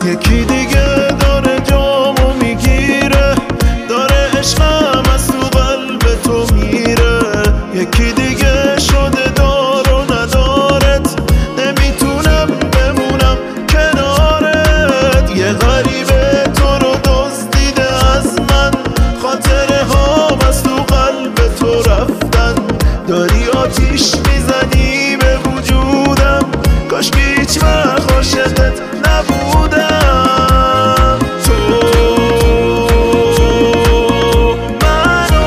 یکی دیگه داره جامو میگیره، داره عشقم از تو قلب تو میره. یکی دیگه شده دار و ندارت، نمیتونم بمونم کنارت. یه غریبه تو رو دزدیده از من، خاطره هام از تو قلب تو رفتن. داری آتیش میزنی به وجودم، کاشکی هیچ وقت عاشقت نبودم. تو منو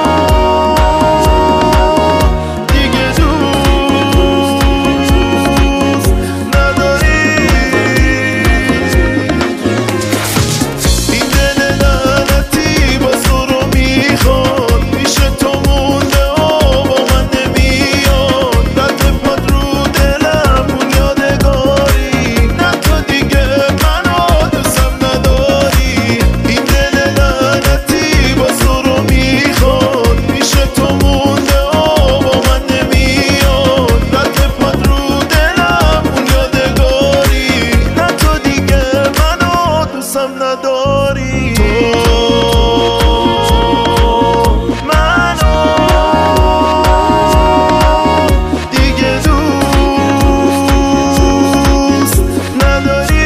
دیگه دوست نداری. این دل لعنتی باز تو رو میخواد، پیش تو مونده و با من نمیاد. دست پات رو دلم اون یادگاری، نه تو دیگه منو دوستم نداری. این دل لعنتی باز تو رو میخواد، پیش تو مونده و با من نمیاد. دست پات رو دلم اون یادگاری، نه تو دیگه منو دوستم نداری. منو دیگه دوست نداری.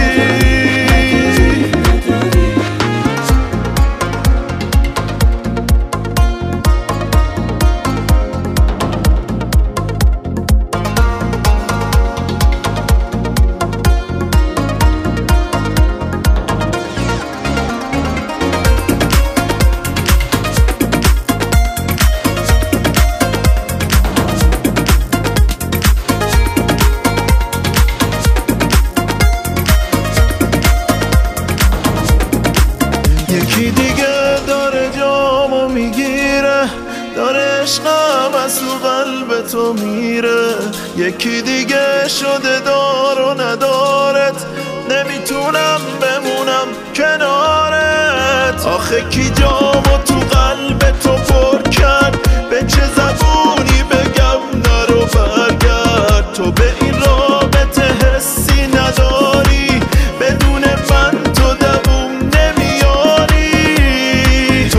یکی دیگه داره جامو میگیره، داره عشقم از تو قلب تو میره. یکی دیگه شده دار و ندارت، نمیتونم بمونم کنارت. آخه کی جامو تو قلب تو پر کرد، به چه زبونی بگم نرو برگرد. تو به این رابطه حسی نداری، بدون من تو دووم نمیاری. تو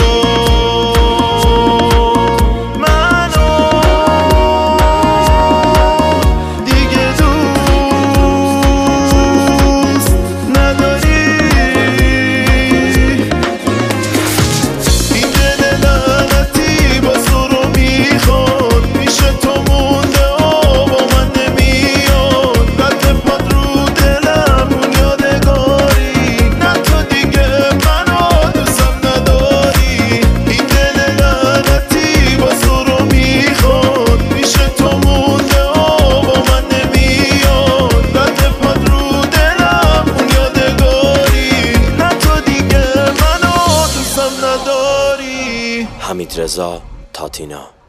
منو دیگه دوست نداری. این دل لعنتی باز تو رو میخواد، پیش تو مونده و با من نمیاد. دست پات رو دلم اون یادگاری، نه تو دیگه منو دوستم نداری. این دل لعنتی باز تو رو میخواد، پیش تو مونده و با من نمیاد. دست پات رو دلم اون یادگاری، نه تو دیگه منو دوستم نداری. حمیدرضا تاتینا.